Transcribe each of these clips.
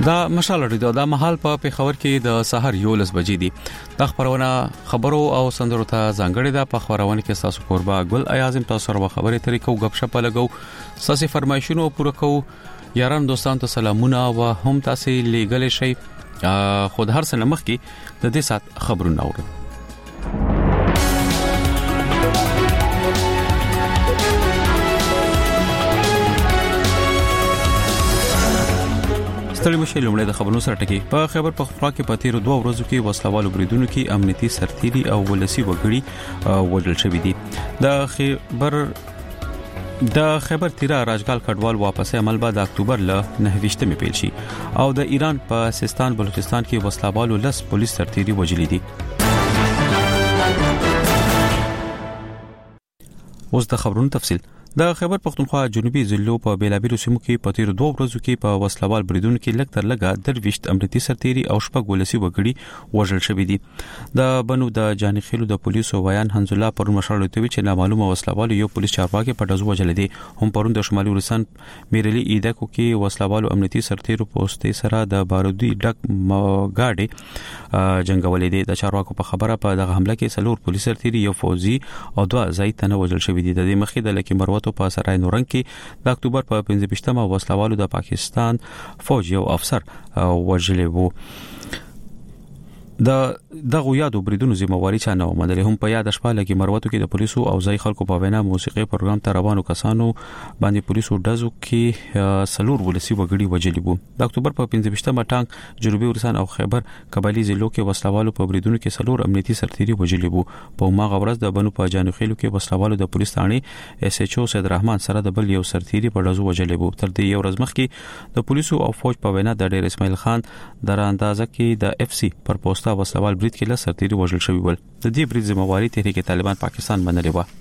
دا مشال لري دا محل په پیښور کې د سحر 11 بجې دي. د خبرونه خبرو او سندرو ته ځانګړي ده. په خبرونه کې تاسو قربا ګل ایازم تاسو سره خبرې طریقو غب شپ لګو ساسي فرمایشونو پوره کو. یاران دوستان ته سلامونه او هم تاسو لګل شي. خود هر څه نمخ کې د دې سات خبرونه اورئ. ستړي مشه لومړی د خبرونو سره ټکی. په خیبر پختونخوا کې په تیر 2 ورځو کې وسلوالو بریدونو کې امنیتي سرتيري او ولسی وګړي وژل شوی دي. د خیبر تیرا راجګال کډوال واپسې عمل بعد اکتوبر ل 9 پیل شي او د ایران په سیستان بلوچستان کې وسلوالو لس پولیس سرتيري وژلي دي. اوس د خبرونو تفصیل. د خیبر پختونخوا جنوبي ضلعو په بیلابیلو سیمو کې په تیر 2 ورځو کې په وسلوال بریدونو کې لږ تر لږه 23 امنیتي سرتيري او شپږ ولسی وګړي وژل شوی دي. د بنو د جانخیلو د پولیسو ویان حنز الله پر مشرلو توی چې نامعلومه وسلوال یو پولیس چارواکي په دزو وژل دي. هم پرون د شمالي ورسان میرلی ایدکو کې وسلوالو امنیتي سرتيرو پوسټي سره د بارودي ډک گاډي جنگولې دي. د چارواکو په خبره په دغه حمله کې سلور پولیس سرتيري یو فوجي او دوه ځای تنه وژل شوی دي. د دې مخې د لکه مروت په سرای نورنګ کې د اکتوبر په 15مه وسلوالو د پاکستان فوج یو افسر وژلی وو. دغه یادو بریدونو ذمہواری چا نه ومنل. هم په یاد شپه لګي مروتو کې د پولیسو او ځای خلکو په وینا موسیقي پروګرام ته روانو کسانو باندې پولیسو دزو کې سلور ولسی وګړي وژلي وو. د اکتوبر په 15مه ټانک جنوبي ورسان او خیبر قبایلی ضلعو کې وسلوالو په بریدونو کې سلور امنیتي سرتيري وژلي وو. په ماغه ورځ د بنو په جانخیلو کې وسلوالو د پولیس ثاني اس ایچ او سید رحمان سره د بل یو سرتيري په دزو وژلي وو. تر دې یو ورځ مخکې د پولیسو او فوج په وینا د ډیر اسماعیل خان دراندازه کې د اف سی پر پوسټ وسلوال برید کې له سرتيري وژل شوی ول. د دې برید ذمہواری تحریک طالبان پاکستان منلې و.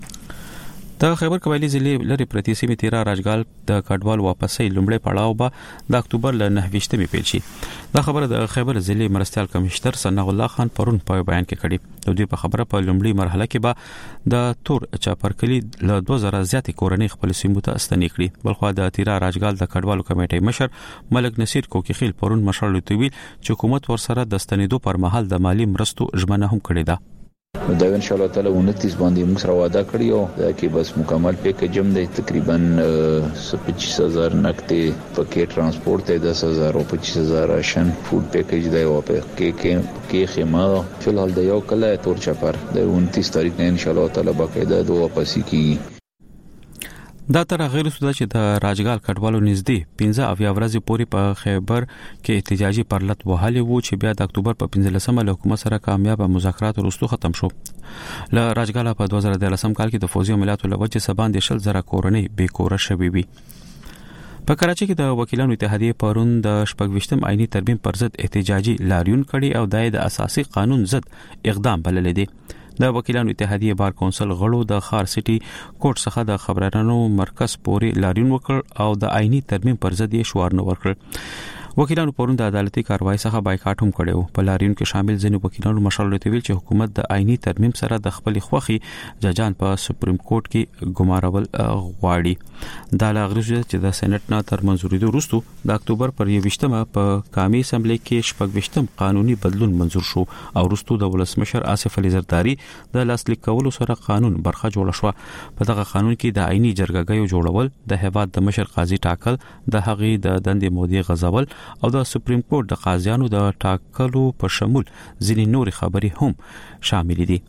د خیبر قبایلی ضلع لري پرتی سیمه تیرا راجګال د کډوال واپسې لومړی پړاو به د اکتوبر ل 9 پیل شي. دا خبره د خیبر ضلع مرستيال کمشنر ثنا الله خان پرون په بیان کې کړي. د دې په خبره په لومړی مرحله کې به د تور چاپرکلی ل 2000 زیاتې کورنۍ خپل سیمو ته استنې کړي. بلخو د تیرا راجګال د کډوالو کمیټې مشر ملک نصیر کوکی خیل پرون مشر لوتوی چې حکومت ورسره د استنېدو پر مهال د مالی مرستو ژمنه هم کړې ده. دا ان شاء الله تعالی 29 باندې موږ سره وعده کړی او دا کې بس مکمل پیکیج هم دی. تقریبا 25000 نقدې پکې ترانسپورت دی, 10000 او 25000 راشن فود پیکیج دی او کې خیمه فلحال د یو کله تور چپر د 29 تاریخ نه ان شاء الله تعالی باقاعده دوه واپسی کیږي. دا تر غیر سودا چې د راجګال کډوالو نږدې 15 ورځې پورې په خیبر کې احتجاجي پرلط وهاله وو چې بیا د اکتوبر په 15مه له حکومت سره کامیاب مذاکرات وروسته ختم شو. ل راجګال په 2013 کال کې د فوزي عملیاتو لوجه سبان د 10,000 کورنۍ بیکوره شوې وي. په کراچي کې د وکیلانو اتحادیه پرون د 28م آئینی ترمیم پر ضد احتجاجي لاریون کړي او د اساسي قانون ضد اقدام بلل دي. د وکیلانو اتحادیه بار کونسل غړو د خار سټي کوټ څخه د خبرانو مرکز پورې لاریون وکړ او د آئینی ترمیم پر ضد یې شعار نه ورکړ. وکیلانو پرون د عدالتي کاروایی څخه بایکاټ هم کړو. په لاریون کې شامل ځینې وکیلانو مشرلو ته ویل چې حکومت د آئینی ترمیم سره د خپل خوخي ججان په سپریم کورټ کې ګمارول غواړي. دا لاغريزه چې د سېنات نه تر منځوري وروسته د اکتوبر پر 20مه په قومي اسمبلی کې 28م قانوني بدلون منزور شو او وروسته د ولسمشر آصف علي زرداری د لاسلیک کولو سره قانون برخه جوړ شو. په دغه قانون کې د آئینی جرګګیو جوړول, د هیواد د مشر قاضي ټاکل, د هغې د دندې مودې غځول او د سپریم کورټ د قاضیانو د ټاکلو په شمول ځینې نورې خبرې هم شامل دي.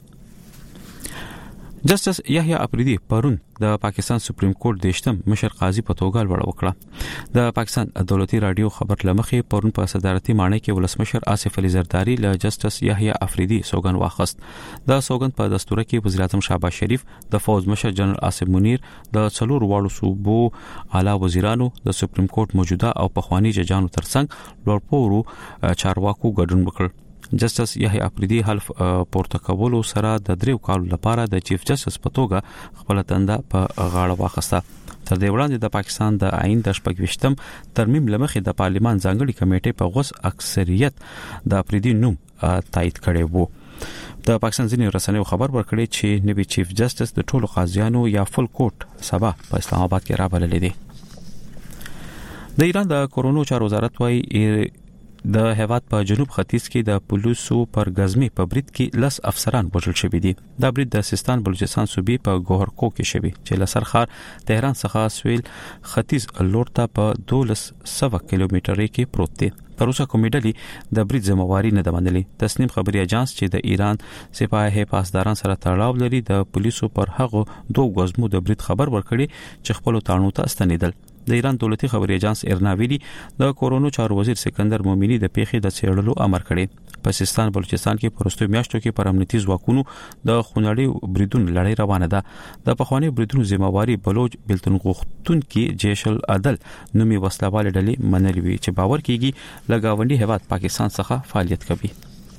جسټس یحیی افریدی پرون د پاکستان سپریم کورټ دیشتم مشر قاضي په توګه لوړ وکړه. د پاکستان دولتي رادیو خبر لمخې پرون په صدارتي مانۍ کې ولسمشر آصف علي زرداری له جسټس یحیی افریدی سوګند واخست. د سوګند په دستور کې وزیر اعظم شهباز شریف, د فوج مشر جنرال عاصم منیر, د څلور واړو صوبو اعلی وزیرانو, د سپریم کورټ موجوده او پخوانی ججانو ترڅنګ لوړ پوړو چارواکو ګډون وکړ. جسټس یحیی افریدی حلف پورته کولو سره د 3 کالو لپاره د چیف جسټس په توګه خپل تنده په غاړه واخسته. تر دې وړاندې د پاکستان د آئین د 28م ترمیم لمخې د پارلیمان ځانګړي کمیټې په غوث اکثریت د افریدی نوم تایید کړی وو. د پاکستان ځینې رسنیو خبر ورکړي چې نوی چیف جسټس د ټولو قاضیانو یا فل کورټ سبا په اسلام آباد کې رابلل دي. د ایران د کورونو چارو وزارت وايي د هیواد په جنوب ختیځ کې د پولیسو پر غزمي په برید کې 10 افسران وژل شوي دي. دا برید د سیستان بلوچستان صوبې په ګوهرکو کې شوی چې لسرخار تهران څخه سویل ختیځ لور ته په 1200 کیلومترۍ کې پروت دی. تر اوسه کومې ډلې د برید ذمہواری نه ده منلې. تسنیم خبري اژانس چې د ایران سپاه پاسداران سره تړاو لري د پولیسو پر هغه دوه غزمو د برید خبر ورکړي چې خپل تانو ته استنیدل. د ایران دولتي خبري اژانس ارنا ویلي د کورونو چارو وزیر سکندر مومنی د پیښې د څېړلو امر کړی. په سیستان بلوچستان کې پرستو میاشتو کې پر امنیتي ځواکونو د خونړي بریدونو لړۍ روانه ده. د پخوانی بریدونو ذمہواری بلوچ بلتون غوښتون کې جیش العدل نومي وسلواله ډلې منلې وي چې باور کیږي لګاونډي هیواد پاکستان څخه فعالیت کوي.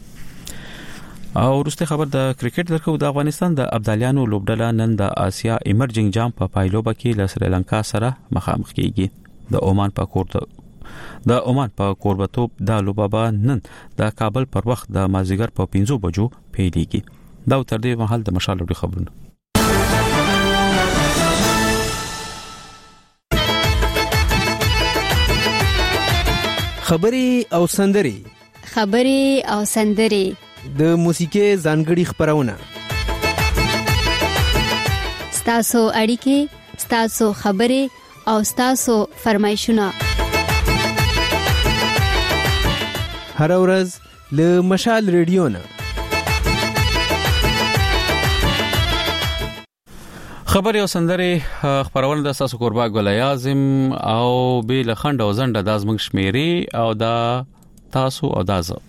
او وروسته خبر د کرکټ درکو د افغانستان د ابدالیانو لوبډله نن د آسیا ایمرجنګ جام په پایلوبه کې له سریلانکا سره مخامخ کیږي. د اومان په کوربتوب د لوبابا نن د کابل پر وخت د مازیګر په 5 بجو پیلېږي. دا تر دې مهال د مشال لوبډي خبرونه. خبري او سندري د موسیقي ځانګړي خبرونه ستاسو اړیکې ستاسو خبري او ستاسو فرمایشونه هر ورځ له مشال ریډیو نه خبري او سندري خبرونه د تاسو قربا ګل اعظم او بیل خند او زنده د ازمنګ شمیري او دا تاسو او دازه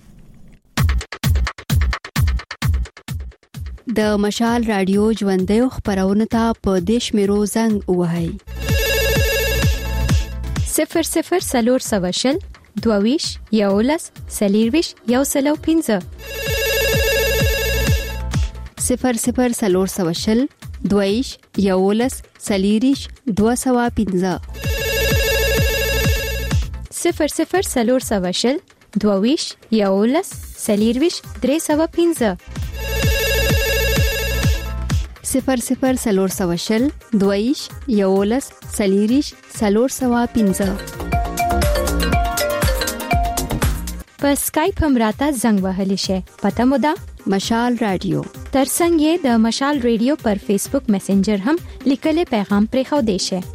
د مشال رادیو ژوندۍ خبرونه ته په دیش میرو زنګ وهاي 00 سلور سواشل دوویش یولس سلیرویش یوسلو 15 00 سلور سواشل دوویش یولس سلیریش 215 00 سلور سواشل دوویش یولس سلیرویش 315 00 سلور سواشل دویش یولس سلیریش سلور سوا 15 په سکایپ هم راته زنګ وهلی شي. پته مو ده مشال رادیو ترڅنګ یې د مشال رادیو پر فیسبوک میسنجر هم لیکلي پیغام پرې خو دی شي.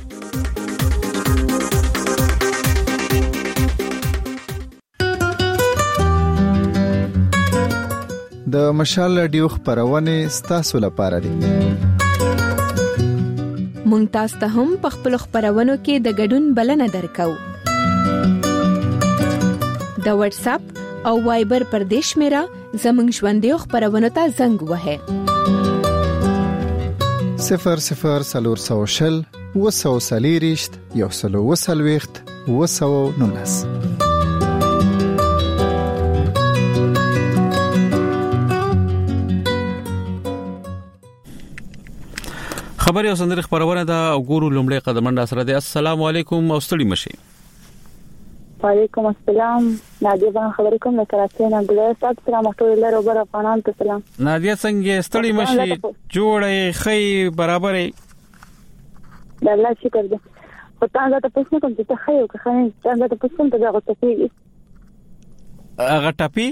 د مشال رادیو خبرونه ستاسو لپاره دي. مونږ تاسو ته هم په خپل خبرونو کې د ګډون بلنه درکو. د واتس اپ او وایبر پر دیش میرا زمنګ ژوندۍ خبرونه ته زنګ وهه 00 سلور سوشل وسو سلیریشت یوسلو وسلويخت وسو نونس. خبري او سندري خبرونه دا وګورو لومړی قدمنده سره دی. السلام علیکم او ستړي مشي. وعلیکم السلام. نادیه بان خبرې کوم د کراچۍ نه ګلای تاسو سلام ټول لرو بر افغانان ته سلام. نادیه څنګه ستړي مشي جوړې خې برابرې د الله شکر دې. خو تاسو ته پوښتنه کوم چې ته خې او که خې تاسو ته پوښتنه ته غوښتل کیږي هغه ټاپي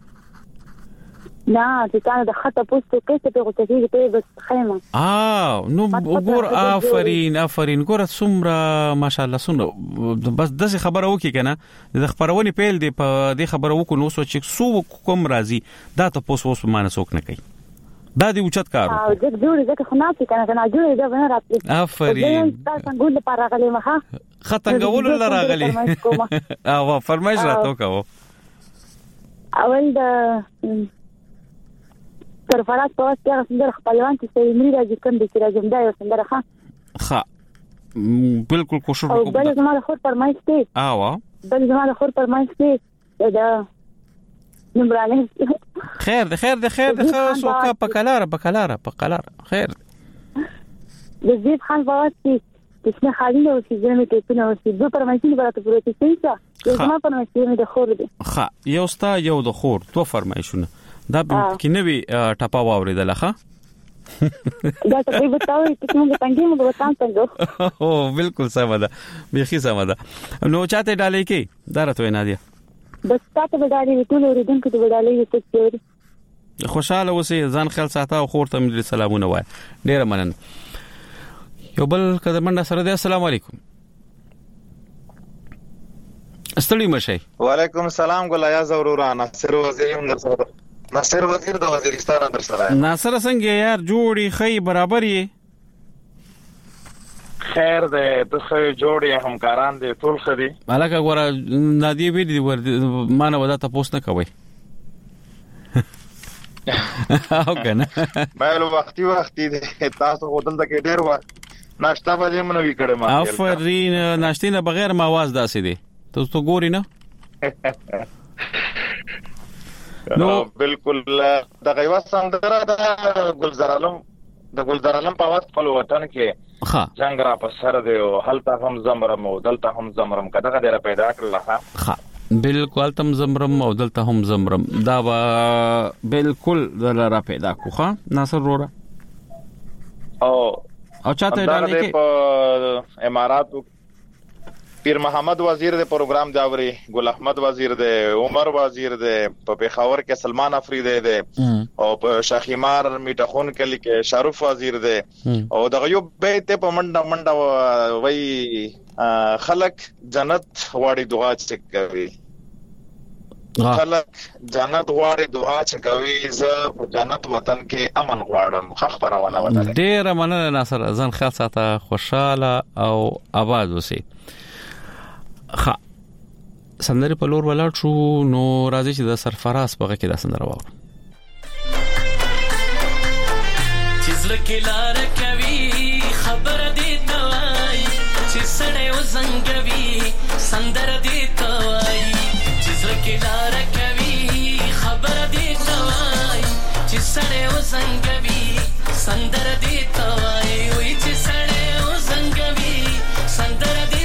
نه چې تاسو د خطه پوسټ کې څه په غوښتل کیږي ته بس خیمه نو وګور آفرین ګور څومره ماشاءالله سونه بس دغه خبره وکي کنه د خبرونې پیل دی په دې خبره وکړو نو سوچ سو کوم راضي دا ته پوس مانسوک نه کوي دا دی اوچت کارو او د جوړې ځکه خناپي کنه نه جوړې دا نه راځي آفرین تاسو څنګه د پاره غلې مخه ختنګول لره غلې او فرمایش راتو کوو اول د تر فرات په واسطه څنګه خپلوان چې سیمري راځي کوم د راځم دا یو څنګه ښه بالکل کوشش وکړو. بل زموږ خور پرمایش دی بل زموږ خور پرمایش دی دا نمبرانه خیر سوکا پکلاره خیر د زید خان په واسطه چې خالینه او چې زموږ ته په نو چې دوه پرمایشونه برابر پروتې څنګه یو ما پرمایش د خور دی ښه یو ستا یو د خور تو فرمایشونه دا کې نوې ټاپا واوریدل ښه دا ته به تاسو چې موږ څنګه موږ څنګه او بالکل سم ده بيخي سم ده نو چاته ډالې کې درته وینا دي بس تاسو به ډالې ټول اوریدونکو ته ډالې وکړئ خوشاله اوسې ځان خیال ساته او خور ته مې سلامونه وای ډیر مننه یو بل قدمنده سره دی السلام علیکم استړی مشه وعلیکم السلام ګلیا زورورا ناصر وزیر د وزیرستان در سره ناصر څنګه یار جوړی خی برابر یې خیر ده ته جوړی همکاران دي ټول خدي الکه ګوره نادی وی دي ما نه ودا تاسو نه کوي او کنه مې وختي دي تاسو هوتل ته کې ډیر وخت ناشته باندې منوي کړم افرین ناشته نه بغیر مواز داسې دي تاسو ګوري نه نو بالکل د غیوا سندره د ګلزار عالم په وخت په وطن کې ها څنګه را په سر دی او هلته هم زمرم او دلته هم زمرم کده غیر پیدا کړل ها بالکل تم زمرم او دلته هم زمرم دا بالکل را پیدا کوخه ناصر رورا او چاته ډالې کې په اماراتو پیر محمد وزیر د پروګرام داوري ګل احمد وزیر د عمر وزیر د په پیښور کې سلمان افریدی د او په شاخیمار میټخون کې شارف وزیر د او دغه یو بیت په منډه وای خلق جنت واړي دعا کوي خلق جنت واړي دعا کوي زه په جنت وطن کې امن غواړم خبرونه وته ډیر مننه ناصر ځان خاص ساته خوشاله او آباد اوسئ ها سندره په لور ولاړ شو نو راځي چې د سرفراز په کې دا سندره واورو چې زلکه لار کوي خبر دې توای چې سړې وزنګوي سندره دې توای چې زلکه لار کوي خبر دې توای چې سړې وزنګوي سندره دې توای وای چې سړې وزنګوي سندره دې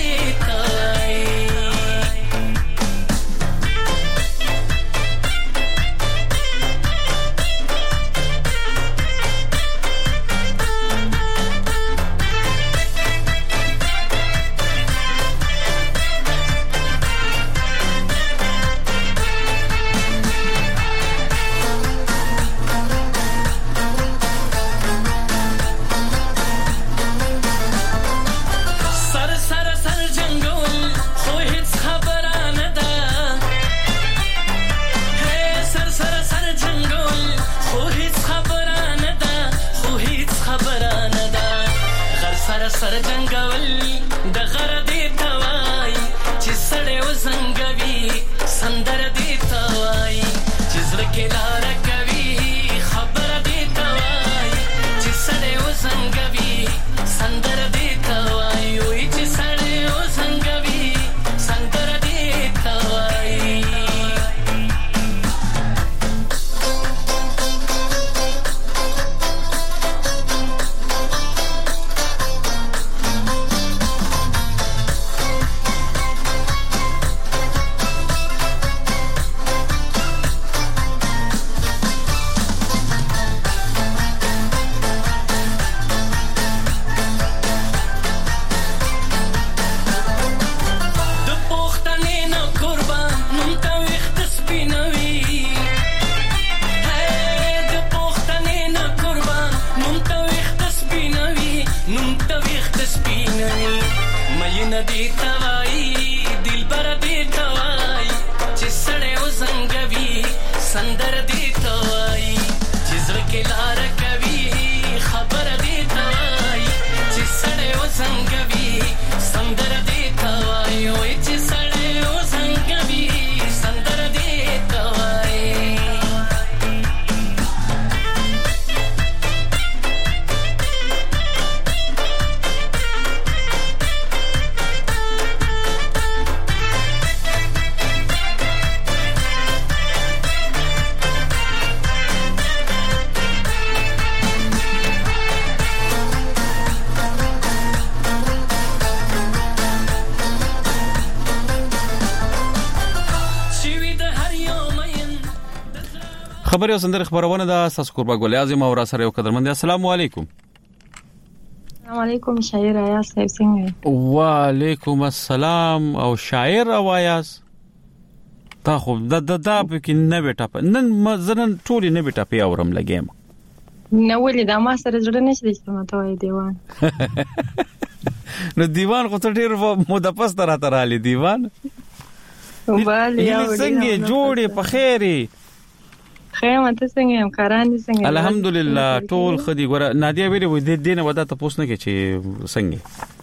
سر جنگول د غر دی توای چې سړې وزنګوي سندر دی توای چې زړه لار کوي خبر دی توای چې سړې وزنګوي سندر دی توای وای چې سړې وزنګوي سندر دی توای خبري او سندره خبرونه د اساس قربا ګل اعظم او را سره یو قدرمن. السلام علیکم. السلام علیکم شاعر ایاز صاحب څنګه؟ وعلیکم السلام او شاعر او ایاز تا خو دا پکې نه بیٹا نن زنن ټولې نه بیٹا په اورم لګیم نو ولې دا ما سره جوړ نه شي چې ماته وای دیوان نو دیوان خو ته ډیر مو د پس تر رالی دیوان وبال یا څنګه جوړې په خیري خیمه ته څنګه هم کاران دي څنګه الحمدلله ټول خدي ګوره نادیا ویلې و دې دینه ودا ته پوښتنه کې چې څنګه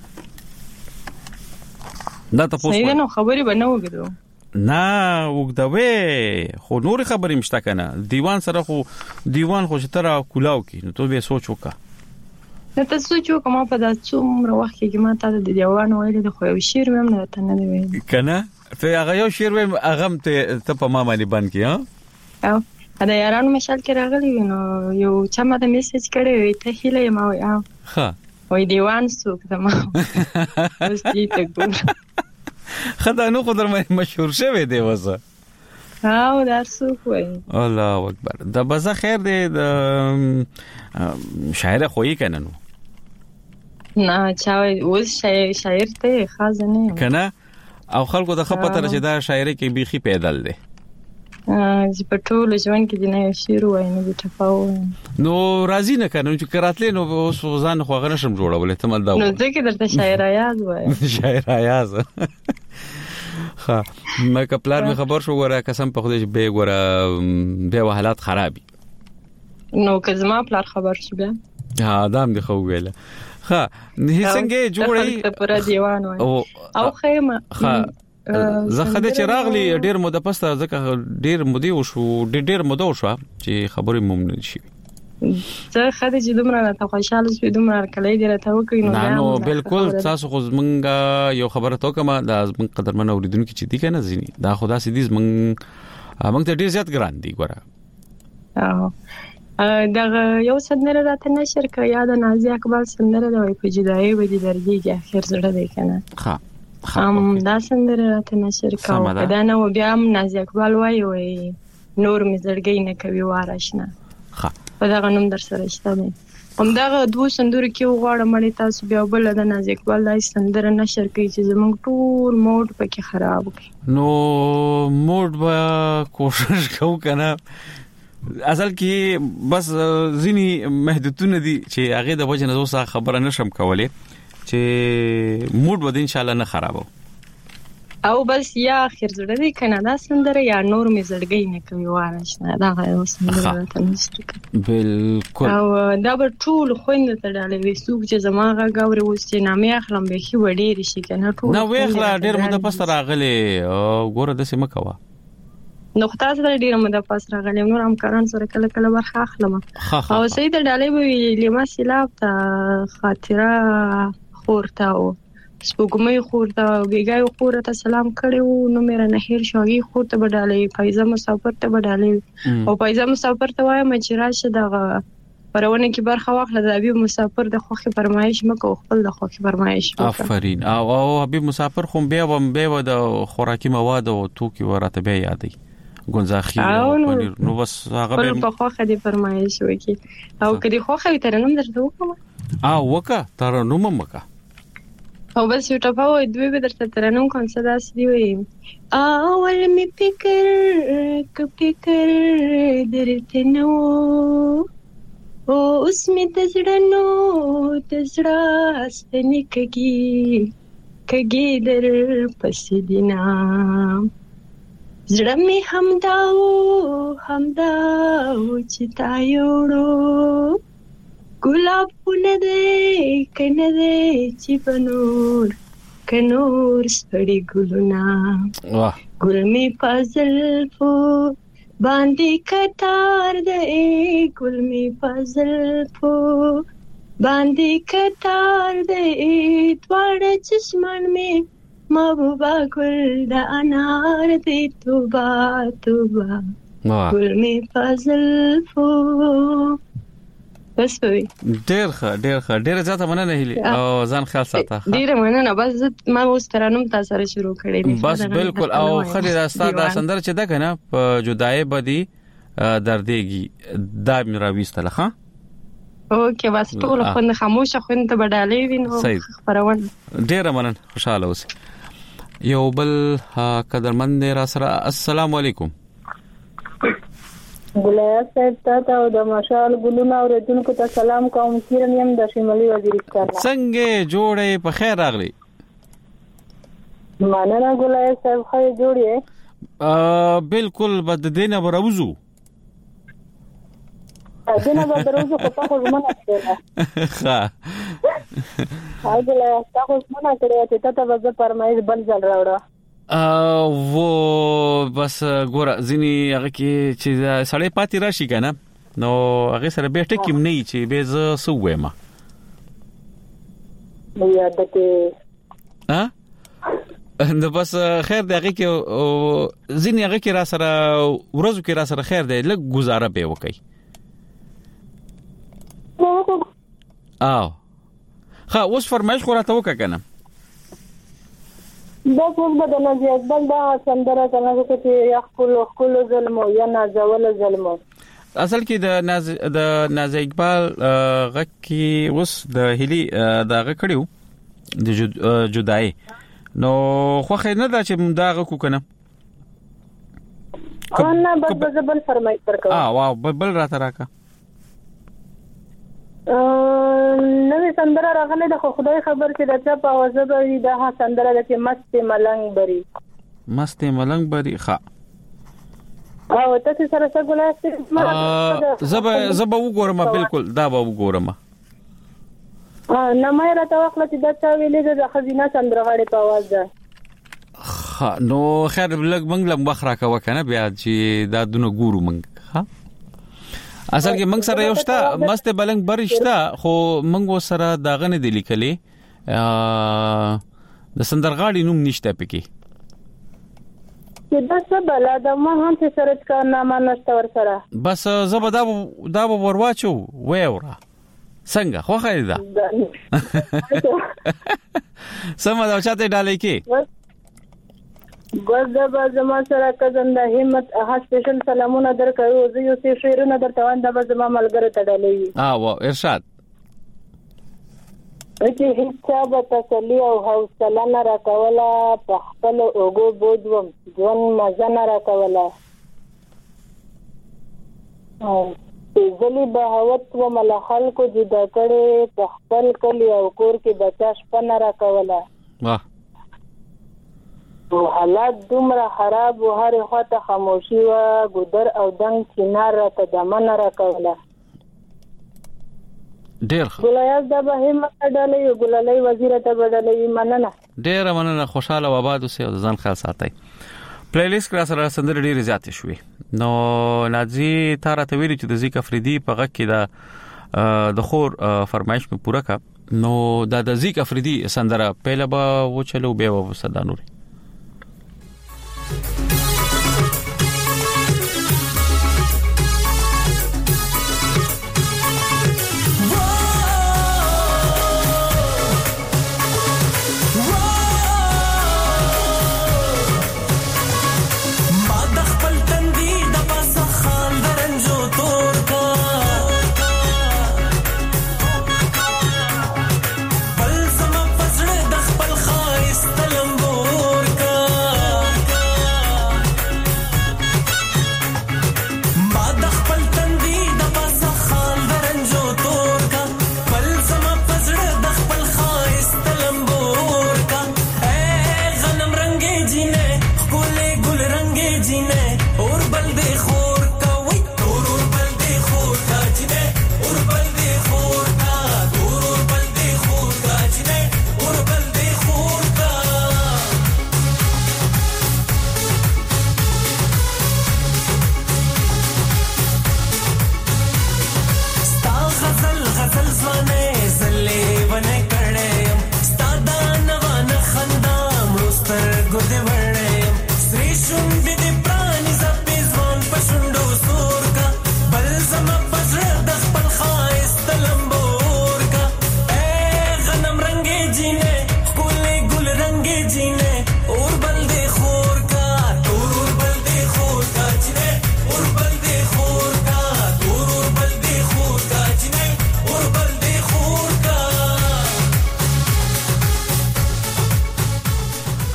دا ته پوښتنه صحیح نو خبري بنو وګړو نه وګدوي خو نور خبرې مشته کنه دیوان سره خو دیوان خو چې تر کولاو کې نو ته به سوچ وکړه نو ته سوچ وکړه ما په داسې څومره وخت کې ما ته د دیوان ویل د خو یو شعر مې نه ته نه ویل کنه ته هغه یو شعر مې هغه ته په ما باندې باندې کې ها دا یارانو مشال کې راغلی نو یو چا ما ته میسج کړی وي ته هیله ما وای ها وای دیوان څوک ته ما اوس دې ته ګور خدای نو خو درمه مشهور شوی دی وسه او دا څوک وای الله اکبر دا بزه خیر دی د شاعر خوې کنه نو نه چا اوس شاعر ته خازنه کنه او خلکو د خپته چې دا شاعري کې بيخي پیدل دی چې په ټول ژوند کې د نه شعر وای نه د تفاو نو راضی نه کنه چې کراتلې نو اوس ځان خو غنه شم جوړولې ته مل دا نو ځکه درته شاعر ایاز وای شاعر ایاز ها ما کپلار می خبر شو غره قسم په خدای به غره به حالات خرابي نو که زما پلار خبر شو بیا ها ادم دی خو ویله ها نه څنګه جوړي پر دیوان وای او خیمه زه خدای چې راغلی ډیر مده پسته ځکه ډیر مودي وشو ډیر مده وشو چې خبرې ممنون شي زه خدای چې دومره ته خوشاله شوم دومره کله دې راته وکړي نو بالکل تاسو خو زمونږه یو خبره تو کومه د زمونږ قدرمن اوریدونکو چې دي کنه زینی دا خدا سي دي زمونږ ته ډیر زیات ګران دي ګوره دا یو سندره راته نشر کړ یاد نازي اقبال سندره دا وي په جدای و دي درګي اخر زړه دی کنه ها دا سندره راته نشر کړ دا نو بیا نازي اقبال وای نور می زړګي نه کوي وارشنه ها په دا غنوم در سره شته دي هم دا دوه سندره کې وغواړم مړی تاسو بیا بل د نازي اقبال دای سندره نشر کوي چې زموږ ټول موډ پکې خراب کړي نو موډ به کوشش کوو کنه اصل کې بس ځینی محدودونه دي چې هغه د وجه نه زوسه خبره نشم کولای چې موډ به ان شاء الله نه خرابو او بس یا اخر زړه دی کنه دا سندره یا نور می زړګي نه کوي وارشنه دا غو سندره ته نشته بالکل او دا به ټول خويند ته ډالې وي څوک چې زماغه غوړې وس چې نامې اخلم به خي وړي شي کنه ټول نو ویخلا ډیر مده پس راغلي ګوره د سیمه کوا نو خدای سره ډیر مده پس راغلي نور هم کاران سره کله کله ورخه اخلم او سید ډالې وی لما سیلاب ته خاطره خورته او سپوږمۍ خورته بیګای خورته سلام کړو نو مې نه هیر شوغي خورته بدالې فایزه مسافر ته بدالې او فایزه مسافر ته وایم چې راشه دغه پرونه کې برخه واخله د ابي مسافر د خوخي فرمایش مکو خپل د خوخي فرمایش آفرین او ابي مسافر خو به د خوراکي مواد او توکي ورته به یادې ګونځاخي نو بس هغه په خوخه دي فرمایش وکي او کدي خوخه ترنم درته وکم وکا ترنم مکا او بس یو ټاپا وای دوی به درته ترنم کوم څه داسې دی وای اول می فکر درته نو او اوس می تزړنو ستنې کګي در پسې دینا زړه می همداو چې تا یوړو ګلاب نه دې کنه دې چې بنور کنور سړی ګلونا ګل می پازل فو باندې کتار دې ګل می پازل فو باندې کتار دې تواړه چشمان می محبوبا ګل د انار دې توبه ګل می پازل فو بس وي ډېر زیاته مننه هیلي او ځان خیال ساته ډېر مننه بس ما اوس ترانم تاسو سره شروع کړی بس بالکل او خلي راستا دا سندر چې دا کنه په جدای بدی دردېږي دا مې راويستله ها اوکې بس ټول خوند خاموشه خوند بدالې وینو خبرونه ډېر منن خوشاله اوسه یو بل قدرمن را سره السلام علیکم ګلیا صاحب ته او د مشال ګلونه اوریدونکو ته سلام کوم کیرن يم د شمالي وزیرستان څنګه جوړې په خیر راغلی مننه ګلیا صاحب خو جوړې بالکل بد دینه وروزو دینه وروزو په تاسو زمونه کړه ها هغه له تاسو زمونه کړه چې تاسو وځه پرمایز بل ځل راوړه و بس ګوره ځینی هغه کې چې سړی پاتې راشي کنه نو هغه سره به ټکیم نه چې به ز سوېما بیا دته ها نو بس خیر دی هغه کې ځینی هغه کې را سره ورځو کې را سره خیر دی لږ گزاره به وکي خا اوس فرمایش خو راته وکړه کنه دا څه بدل نه بل دا سندره څنګه چې یا خپل ظلم یا نازول ظلم اصل کې د ناز اقبال غکی اوس د هلي دغه کړیو د جدای نو خو خیر نه دا چې دا غکو کنه نه بس بل فرمایش ورکړه واو بل راته راکا نوې سندره راغله د خدای خبر چې د چا په आवाज به دا سندره د چې مست ملنګ بری ښا او تاسو سره څه ګولاسته زب وګورم بالکل دا به وګورم نه مې راته وخت چې دا چا ویلې د خزینه سندره غړي په आवाज ده نو خیر لګ منګلم بخرا کا وکنه بیا چې دا دونه ګورو منګ ها اصل کې منګ سره یو شته مست بلنګ برشته خو منګ سره داغه نه دی لیکلې د سندرغاړي نوم نشته پکې چې دا څه بل دا ما هم څه سره کارنامه نشته ور سره بس زبدا ورواچو وېورا څنګه خو خیدا سم دا چاته ډالې کې ګوزبا زما سره کزن د همت سپیشل سلامونه درکړو زه یو څه شعرونه درته وایم د زما ملګری ته ډالې وا ارشاد چې هیڅ به تسلی او حوصله نه راکوله په خپل اوګو بودوم ځوان مزه نه راکوله زلی بهوت و مل خلکو جدا کړي په خپل کلی او کور کې بچا شپه نه راکوله واه حالات دومره خراب و هر خواته خاموشي و ګدر او دنګ چنار ته دمن راکوله ډیر ګلایاز د به همت ډالې ګلالۍ وزیر ته بدلې مننه ډیر مننه خوشاله و آباد اوسه ځان خیال ساتي پلی لیست کړه سره سندره ډیره زیاتې شوې نو نازي تاره ته ویل چې د ذیک افریدي په غږ کې د خور فرمایش مې پوره کا نو د ذیک افریدي سندره پهله به و چلو به و صدا نور بل زما پزړه د خپل خایست لمبو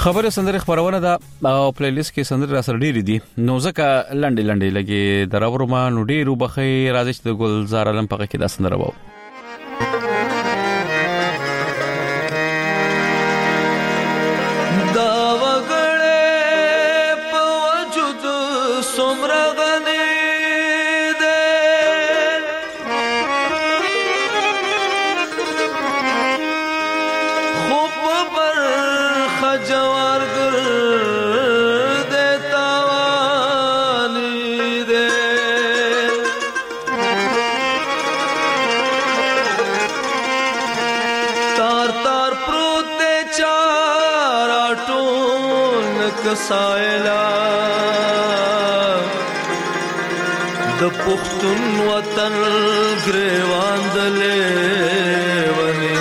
خبره سندره خبرونه دا او پلی لیست کې سندره سره ډېری دي نو ځکه لنډې لګي دراورو ما نو ډېرو بخي راځي چې د ګلزار علم پکې دا سندره وو دا وګړې په وجود سمره غني سایلا د پښتون وطن ګریوان دلې ونی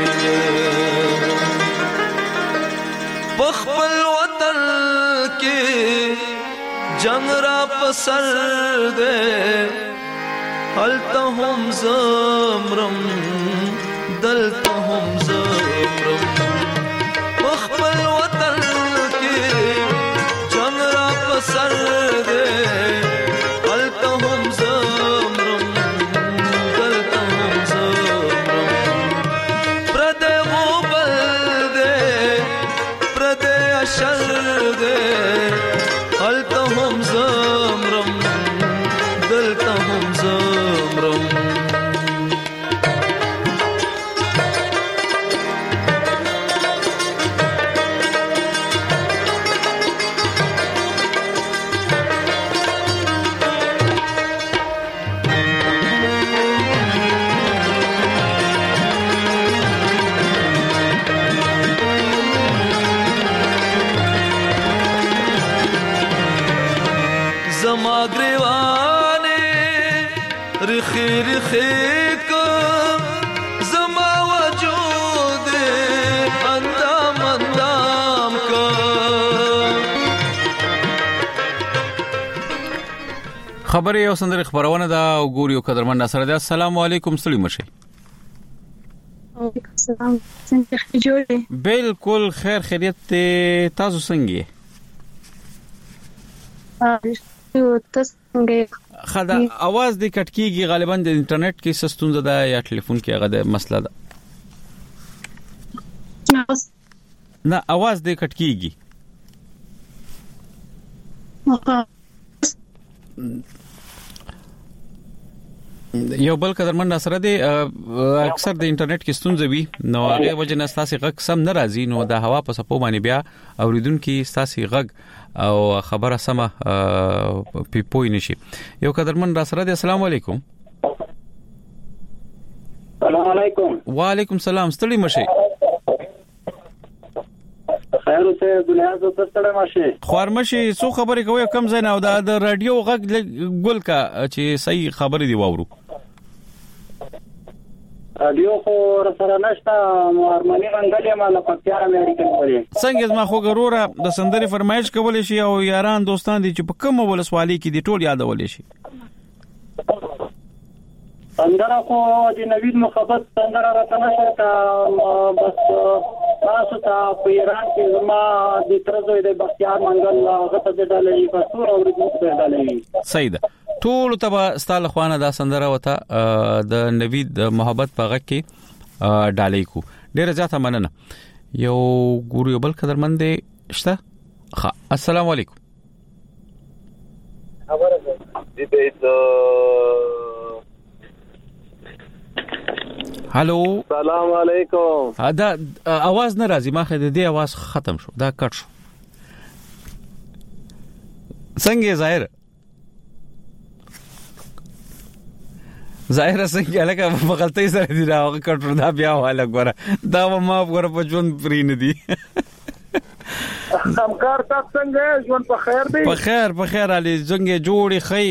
خپل وطن کې جنگ را پسر دے هلته هم زمرم دلته هم زمرم خپل وطن سر دے هلته هم زمرم دلته هم زمرم پردې غوبل دے پردې اشر دے هلته هم زمرم دلته هم زمرم خیک زما وجود اندام اندام کا خبر یو سندره خبرونه دا وګوري او قدرمن ناصر دی السلام علیکم ستړي مشه وعلیکم السلام څنګه جوړه بالکل خیر خیریت تاسو څنګه تاسو څنګه خدا आवाज د کټکیږي غالبا د انټرنیټ کې سستون زده یا ټلیفون کې هغه د مسله ده نه आवाज د کټکیږي یو بل قدرمن ناصر دی اکثر د انټرنیټ کې ستونزې وي نو هغه وجه نه ستاسو غږ سم نه راځي نو د هوا په سپو باندې بیا اوریدونکو ستاسو غږ او خبره سمه پوي نشي یو قدرمن ناصر دی السلام علیکم السلام علیکم وعلیکم السلام ستړي مشه خیر اوسه دنیا زو ستړي مشه خورمشي څو خبرې کوي کم ځای نه او د رادیو غږ ګل کا چې صحیح خبرې دی واورو رادیو خو سره نشته مارمنی رنگلې مال پکتیار امریکن پرې څنګه زما خو ګروره د سندري فرمایش کولې شي او یاران دوستان دي چې په کوم ولسوالۍ کې دي ټول یادولې شي سندره خو د نوید محبت سندره راته نشته بس تاسو ته په ایران کې زما د ترزوی د بختیار منګل هغه ته ډالې پښتو او د ډالې صحیح ده ټول ته ستاله خوانه دا سندره وته د نوید محبت په غږ کې ډالې کو ډیره ځاته مننه یو ګورو بل قدرمن دی شته السلام علیکم خبره دې هالو السلام علیکم دا आवाज نه راځي ما خې دې आवाज ختم شو دا کټ شو څنګه ظاهر څنګه لکه په غلطۍ سره دی راغی کټ دا بیا والا ګوره دا ما ګوره په ژوند پرې نه دی همکار تاسو څنګه ژوند په خیر دی په خیر علي څنګه جوړي خې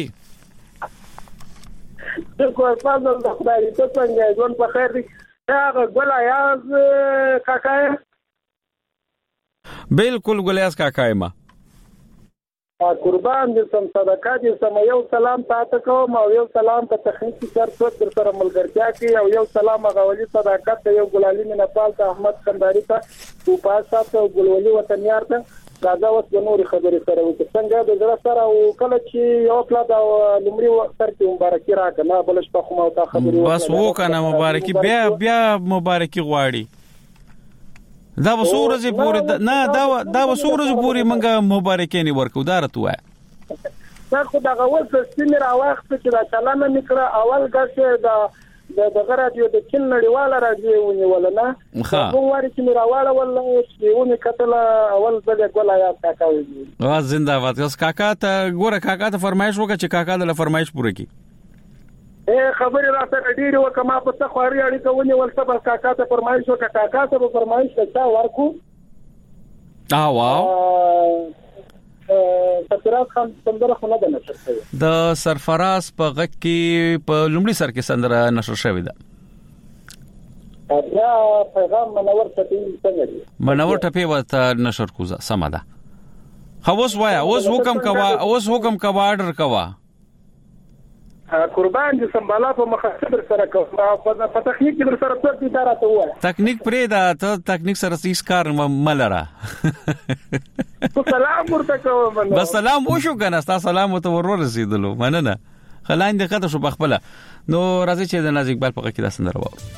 کوم فضل د خدای ته څنګه ژوند په خیر دی هغه ګلایاز کاکا بالکل ګلایاز کاکا ما قربان دې سم صدقه دې سم یو سلام تاسو کوم او یو سلام په تخنیکی شرط در سره ملګرتیا کوي او یو سلام غوړي صداقت یو ګلالي منپال ته احمد کنداري ته او پاسه ته ګلولي وطنيار ته راځه اوس د نور خبرې سره وکړه څنګه د زړه سره او کله چې یو پلا دا لمړي وخت کې مبارکي راکنه بلش په خو ما ته خبرې بس وکنه مبارکي بیا مبارکي غواړي دا وسورځي پورې نه دا وسورځي پورې منګه مبارکي نه ورکو دارته وای دا خو دا اول څه را وخت چې دا چلانه نکړه اول غشه د غراډیو د چین نړیواله راډیو ونیول نه کوم واري چې راواله ولله چې ونی کتل اول ځل ګول یا کاکا وي وا زنده‌باد اوس کاکا ته ګوره کاکا ته فرمایش وکړه چې کاکا د فرمایش پوره کی خبرې راته ډېری وکما په تخواري اړیکه ونیول څه بس کاکا ته فرمایش وکړه کاکا ته فرمایش وکړه ورکو واو سرفراز خان سندره خو نه ده نشر شوې د سرفراز په غږ کې په لومړي سر کې سندره نشر شوې ده بیا پیغام منور ټپي څنګه دی منور ټپي ورته نشر کوزه سم ده خو اوس وایا اوس حکم کوا آرډر کوا قربان دي سمبالا په مخاطب سره کوم په تخنیک کې سره څه اداره ته وای تخنیک پرې دا ته تخنیک سره هیڅ کار ملره سلام ورته کوم بس سلام وشو کنه تاسو سلام ته ورسېدلو مننه خلاین دې خاطر شو بخپله نو راځي چې د ناز اقبال په کې دا سندره وو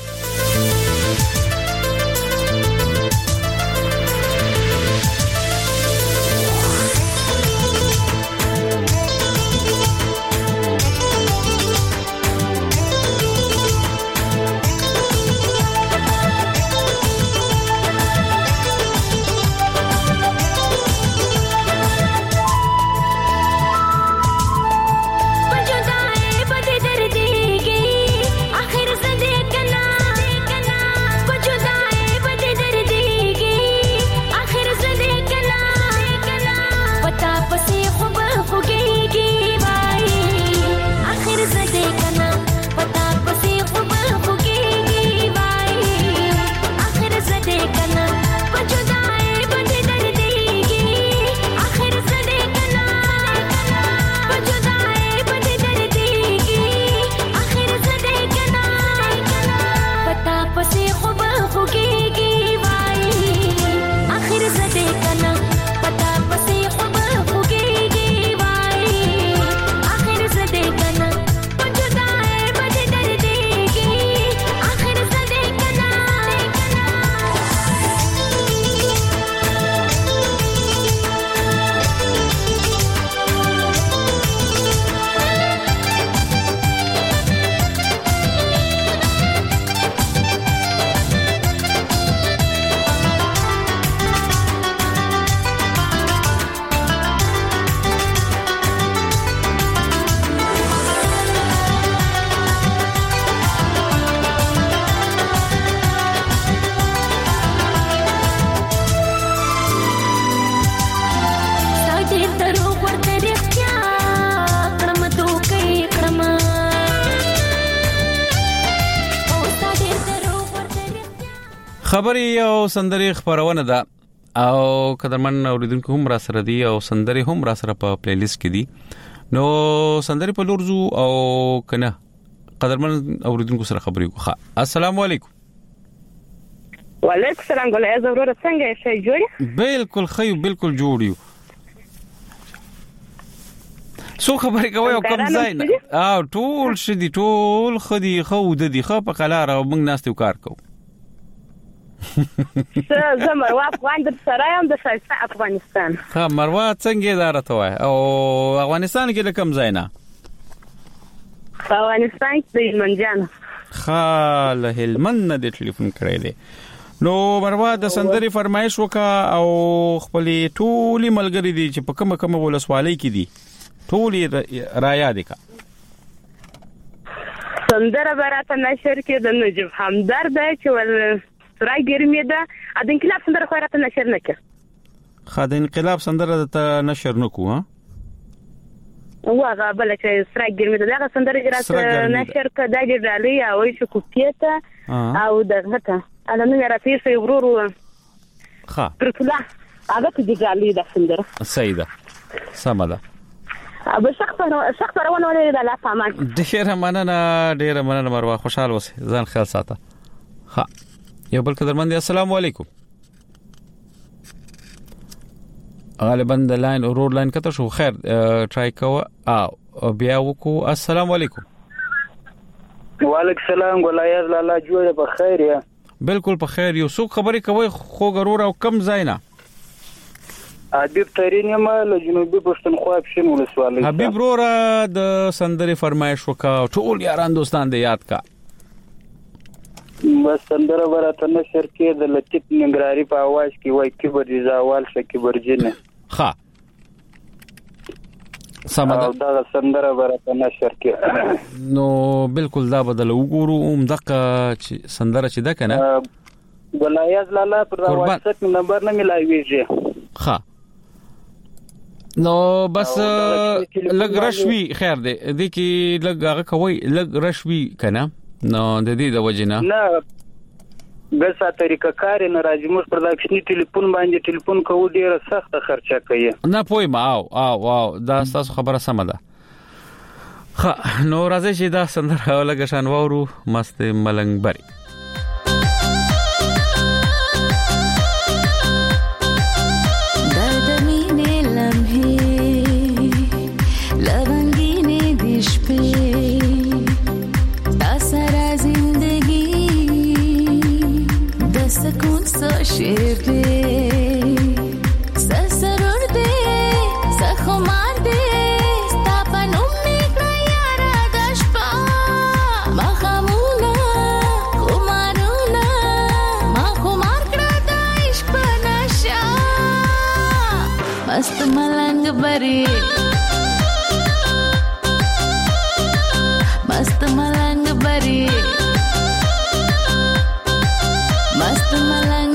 خبري او سندري خبرونه ده او قدرمن اوریدونکو هم را سره دي او سندري هم را سره په پلی لیست کې دي نو سندري په لورزو او کنه قدرمن اوریدونکو سره خبري کوه السلام علیکم وعلیکم السلام ګلای زوره څنګه شي جوړي بالکل خیو بالکل جوړیو سو خبرې کوي او کوم ځای او ټول شدي ټول خدي خو د دي خو په قلار او موږ ناستو کار کوو زه مروه افغان د سرایم د شایسته افغانستان ها مروه څنګه اداره توای او افغانستان کې کوم ځای نه افغانستان کې منجان خاله هلمند د ټلیفون کړی دی نو مروه د سندري فرمایش وکا او خپلې ټولي ملګری دي چې په کومه ولسوالۍ کې دي ټولي را یاد کا سندره براته نشر کې د نجيب همدرد چې ول سرای ګرمي ده د انقلاب سندره خو راته نشر نکړه خا د انقلاب سندره ته نشر نکو ها واغه بل چې سرای ګرمي ده هغه سندره راته نشر کړه د ډالۍ او شو کوپیته او دغه ته انا نو راته شي ورور خا پرتله هغه ته ډالۍ ده سندره سیده سماده ابو شخص روانه ولې د لا فهمان ډیره مننه مروه خوشاله اوسې ځان خیال ساته ها یو بل قدرمن السلام علیکم غالبا د لاین اورور لاین کته شو خیر ټرای کوه او بیا وکړو السلام علیکم وعلیکم السلام ګلایز لاله جوړه په خیر یا بالکل په خیر یو څوک خبرې کوي خو غرور او کم زینا حبیب ترین یم له جنوبي پښتونخوا پښین ولسوالۍ حبیب رورا د سندري فرمایش وکا ټول یاران دوستان دې یاد کا بس سندره ورته نشر کې د لطیف ننګراری په आवाज کې وای کبر رضاوال شکی برجنه ها سماده دا سندره ورته نشر کې نو بالکل دا بدل وګورو دغه سندره چې ده کنه ولایت لاله پر واتساپ نمبر نه ملایويږي ها نو بس لګ رشوي خیر دی د کی لګ هغه کوي لګ رشوي کنه نو د دې د وجنه نه بسا طریقه کار نه راځي موږ پر داکشنی ټلیفون باندې ټلیفون کوو ډیره سخته خرچه کوي نه پوي ما او دا تاسو خبره سم ده نو راځي چې دا سندره لګ شان وورو مست ملنګ بری शेर दे ससरुर दे सखुमार दे स्थापन उम्मीद यारा दशपा मखमूना कुमारुना मखुमार करता इश्क नशा मस्त मलंग बरी मस्त मलंग बरी मस्त मलंग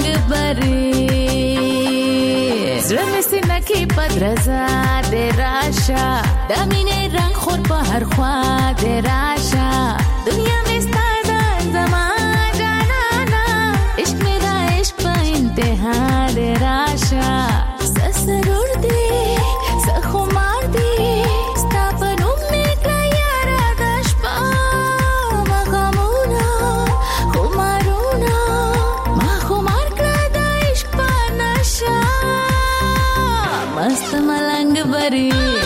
زړه سي نکي پدرزا د راشا د مینې رنگ خور په هر خوا د راشا دنیا مې ستاد زما جانانا عشق مې دا عشق په انتها د راشا سسرور دی سخمار دی ستا په نوم مې کړه یاره د شپه مغمونه خمارونه मस्त मलंग बरी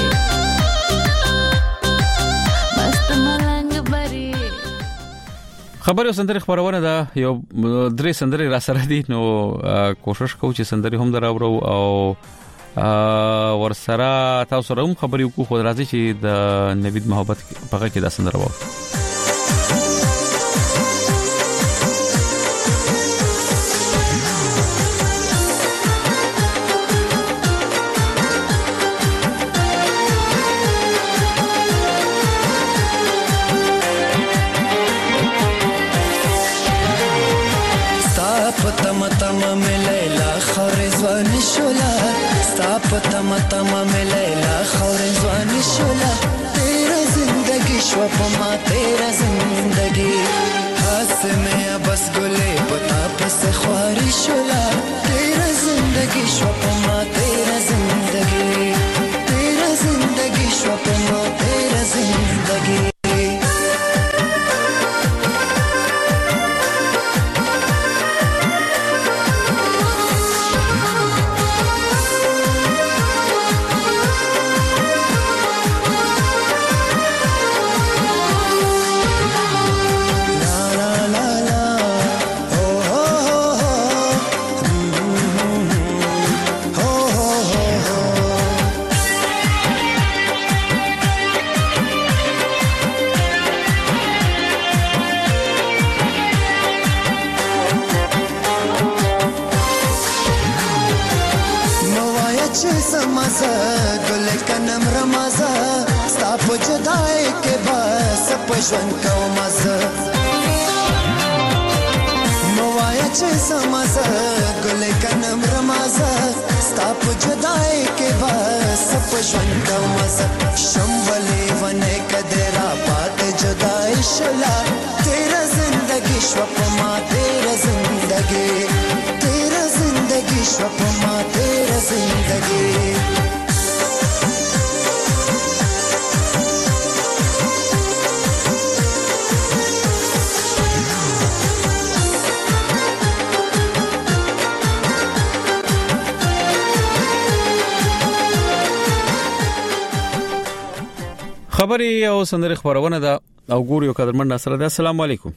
خبرو سندري خبرونه دا یو درې سندري را سره دي نو کوشش کوو چې سندري هم دراوړو او ورسره تاسو سره هم خبري وکړو خو راځي چې د نوید محبت په کې دا سندره وو तमा में लैला खौरे ज़वानी शोला तेरा जिंदगी शोपमा तेरा जिंदगी हाथ में बस गुले पता बस ख्वारी शोला तेरा जिंदगी शोपमा तेरा जिंदगी शोपमा तेरा जिंदगी ژوند کوم مزه موایا چې سمزه ګلې کنم رمازه ستا په جدای کې بس په ژوند کوم مزه شمولې ونه کدرا پات جدای شلا تیرا زندگی شو په ما تیرا زندگی شو په ما تیرا زندگی خبري او سندري خبرونه ده او ګوريو قدرمن نصر ده. السلام علیکم.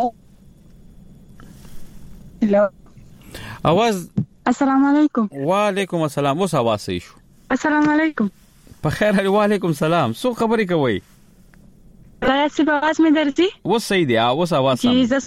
هلو आवाज. السلام علیکم. وعلیکم السلام. اوس आवाज صحیح شو. السلام علیکم. په خیر علي. وعلیکم السلام. سو خبري کوي؟ راځي په आवाज مې درځي. اوس صحیح دی. اوس आवाज سم. جی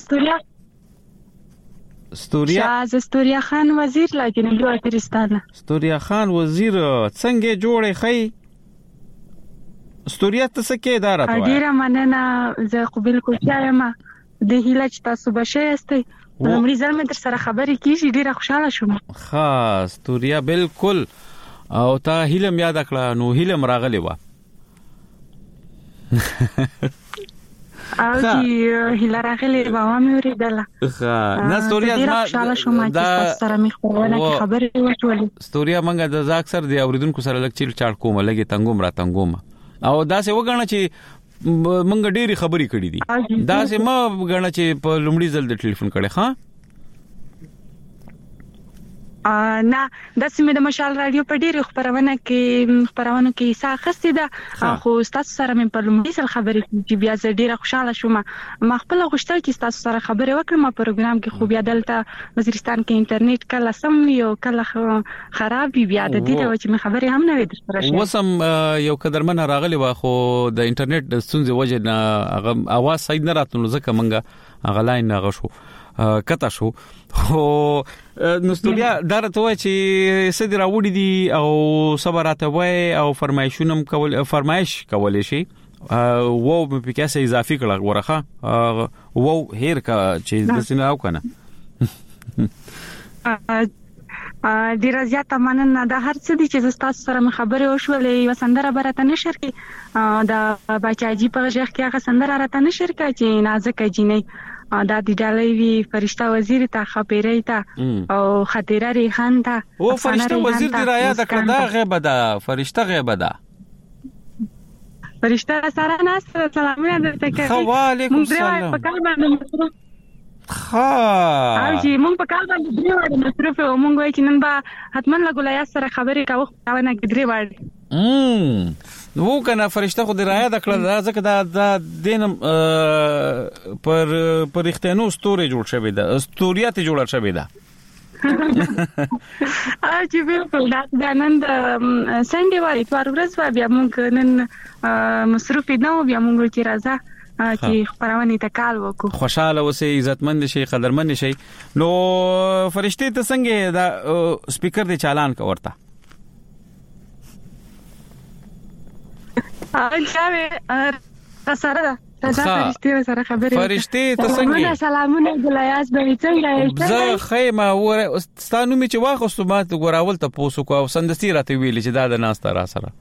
زستوریا خان وزیر لا جنوبي وزیرستان. ستوریا خان وزیر څنګه جوړې خي؟ ستوریا ته څه کې اداره توای؟ ډیره مننه. زه قبول کوم د هیله چې تاسو بشه یاستئ. نومري ځل مې در سره خبرې کیږي. ډیره خوشاله شوم. خاص ستوریا بالکل. او تا هیلم یاد کړه. نو هیلم راغلی و. او چې هیله راغلی و مې ورېدله. نه ستوریا ډیره خوشاله شوم چې تاسو سره مې خبرې وکړې. ستوریا منګه د اکثر دی اوریدونکو سره لکه چیل چاړ کوم لګي تنګوم را تنګوم او دا څه وګڼه چې منګه ډېری خبرې کړې دي. دا څه ما وګڼه چې په لومړي ځل د ټلیفون کړي. ها نه د سیمه د مشال رادیو په ډیره خبرونه کې ساخستې ده. خو تاسو سره مې په لومړي ځل خبرې چې بیا زه ډیره خوشاله شوم. ما خپل غوښتل چې تاسو سره خبرې وکړم په پروګرام کې. خو بیا دلته وزیرستان کې انټرنیټ کله سم وي او کله خراب وي. بیا د دې د چې مې خبرې هم نه وې در سره. وسم یو قدرمن راغلی و خو د انټرنیټ د ستونزې وجه نه هغه आवाज صحیح نه راتلو ځکه منګه هغه لاین نه غشو کته شو. خو نو ستوریا درته وای چې سدي راوړي دي او صبراته وای او فرمایشونم فرمایش کولې شي. وو په کیسه اضافي کړه ورخه وو هیر کا چې د سینه او کنه. ډیر زیاته مننه. دا هر څه دي چې تاسو سره مې خبرې وشولې. یو سندره برته نشر کې دا بچاجي په ژغ کې هغه سندره راته نشر کا چې نازک جینې دا د ډالۍ وی فرشتہ وزیر ته خبرې ته او خطیره ریحان ته. او فرشتہ وزیر دی رایا د کړه غیبه ده. فرشتہ غیبه ده. فرشتہ سره ناس سلامونه درته کوي. وعلیکم السلام. په کار باندې مصروف. او چې مونږ په کار باندې درې وړ مصروف او مونږ وایي چې نن به حتمن له ګلیا سره خبرې کوو. نه درې وړ وو کنه فرشتہ خو د رایا د کړه ځکه دا دینم پر اختیانو ستوري جوړ شوی ده. ستوریات جوړ شوی ده. چې بالکل دا نن د سنډي وای اتوار ورځ بیا مونږ نن مصروف نه و. بیا مونږ چې راځه چې خبرونه ته کال وکړو. خوشاله اوسې عزتمند شي قدرمن شي. نو فرشتي ته څنګه دا سپیکر دی چالان کا ورته اجازه سره ده. فرشتي سره خبرې. فرشتي ته څنګه سلامونه ګلیاس به څنګه زه خیمه ور ستانو می چې واخستو ما ته ګوراول ته پوسو کو او سندستی راته ویل چې دا د ناس تر سره.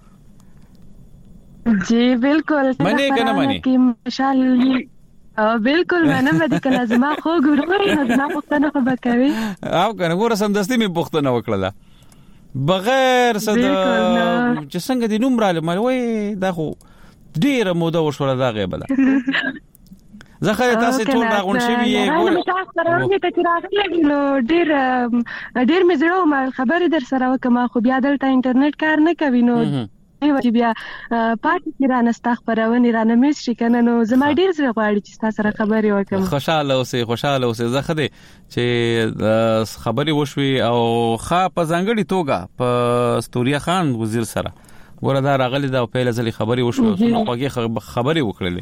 جی بالکل منی کنه منی ماشاءالله بالکل منم دې کنه زما خو ګورې زما پښتنه خو بکوي او کنه ګور سندستی می پښتنه وکړه بغیر صد چې څنګه دې نوم را لمل وای دا خو ډیره موده وشوله دا غیبه ده. زه خو تاسو ټول راغون شوی یې ګور تاسو راغلی ته راغلی نو ډیر مې زړه ما خبرې در سره وکم. خو بیا دلته انټرنیټ کار نه کوي نو چې بیا پاتې کیرانه استخبارونه رانه مې شي کنه. نو زما ډیر زړه غواړي چې تاسو سره خبرې وکم. خوشاله اوسې زه خدای چې خبرې وشوي او خا په ځانګړي توګه په ستوریا خان وزیر سره ګوره دا راغلی دا په لزلي خبرې وشوي نو هغه خبرې وکړلې.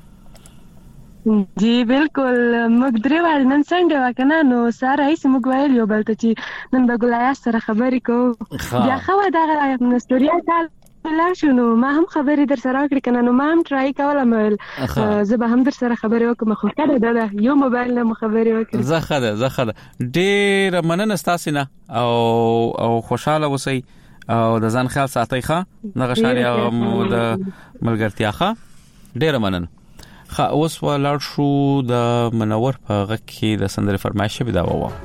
جی بالکل موږ درې وړ نن څنګه وکنه نو ساره هیڅ موږ ویل یو بل ته چې نن به ګلیا سره خبرې کوو. بیا خو دا ستوریا کال لا شنو ما هم خبرې در سره کړې کنه. نو ما هم ټرای کوله مل زه به هم در سره خبرې وکم. خو کله دا یو موبایل نه خبرې وکړم. زه خده ډېر مننه تاسو نه او خوشاله اوسئ او د ځان خیال ساتئ. ښه نغه شاري او د ملګرتیا ښه ډېر مننه. اوس ولاړ شو د منور په غږ کې د سندره فرمایش به دا وو.